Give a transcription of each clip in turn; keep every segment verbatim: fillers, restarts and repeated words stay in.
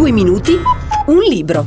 Due minuti, un libro.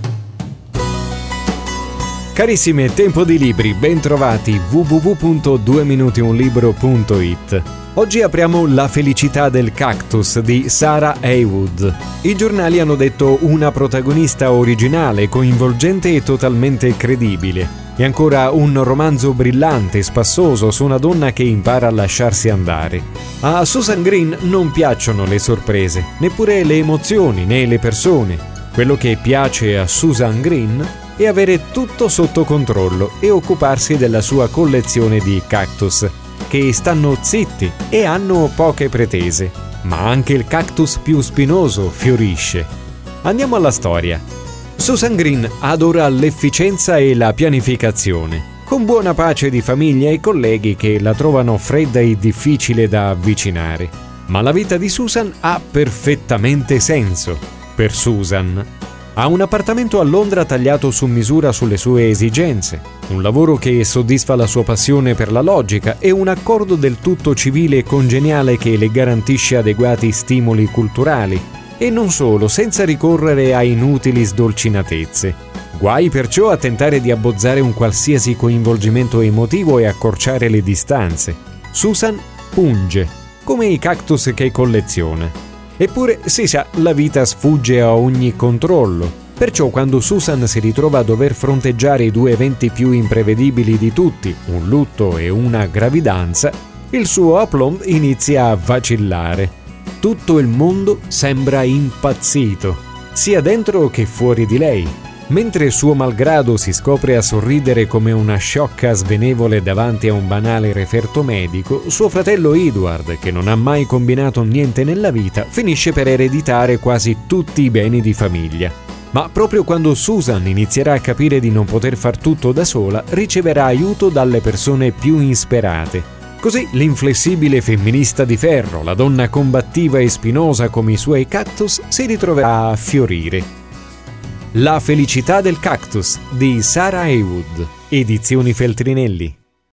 Carissimi, tempo di libri, ben trovati, w w w punto due minuti un libro punto i t. Oggi apriamo La felicità del cactus di Sarah Haywood. I giornali hanno detto una protagonista originale, coinvolgente e totalmente credibile. E ancora un romanzo brillante, spassoso su una donna che impara a lasciarsi andare. A Susan Green non piacciono le sorprese, neppure le emozioni né le persone. Quello che piace a Susan Green è avere tutto sotto controllo e occuparsi della sua collezione di cactus, che stanno zitti e hanno poche pretese. Ma anche il cactus più spinoso fiorisce. Andiamo alla storia. Susan Green adora l'efficienza e la pianificazione, con buona pace di famiglia e colleghi che la trovano fredda e difficile da avvicinare. Ma la vita di Susan ha perfettamente senso. Per Susan ha un appartamento a Londra tagliato su misura sulle sue esigenze, un lavoro che soddisfa la sua passione per la logica e un accordo del tutto civile e congeniale che le garantisce adeguati stimoli culturali. E non solo, senza ricorrere a inutili sdolcinatezze. Guai perciò a tentare di abbozzare un qualsiasi coinvolgimento emotivo e accorciare le distanze. Susan punge, come i cactus che colleziona. Eppure, si sa, la vita sfugge a ogni controllo. Perciò quando Susan si ritrova a dover fronteggiare i due eventi più imprevedibili di tutti, un lutto e una gravidanza, il suo aplomb inizia a vacillare. Tutto il mondo sembra impazzito, sia dentro che fuori di lei. Mentre suo malgrado si scopre a sorridere come una sciocca svenevole davanti a un banale referto medico, suo fratello Edward, che non ha mai combinato niente nella vita, finisce per ereditare quasi tutti i beni di famiglia. Ma proprio quando Susan inizierà a capire di non poter far tutto da sola, riceverà aiuto dalle persone più insperate. Così l'inflessibile femminista di ferro, la donna combattiva e spinosa come i suoi cactus, si ritroverà a fiorire. La felicità del cactus di Sarah Haywood, Edizioni Feltrinelli.